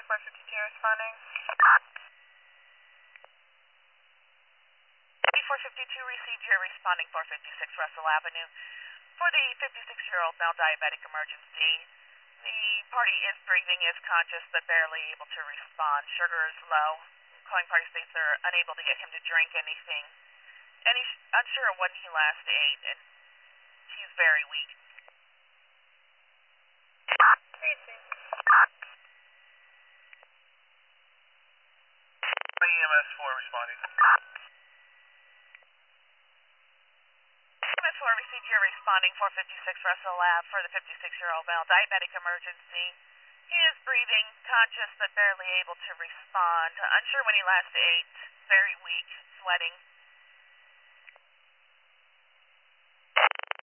452 responding. 452 received here, responding 456 Russell Avenue. For the 56-year-old male diabetic emergency, the party is breathing, is conscious, but barely able to respond. Sugar is low. Calling party states they're unable to get him to drink anything. And he's unsure of when he last ate, and he's very weak. EMS 4 responding. EMS 4 received here, responding 456 Russell Ave for the 56-year-old male diabetic emergency. He is breathing, conscious, but barely able to respond. Unsure when he last ate, very weak, sweating.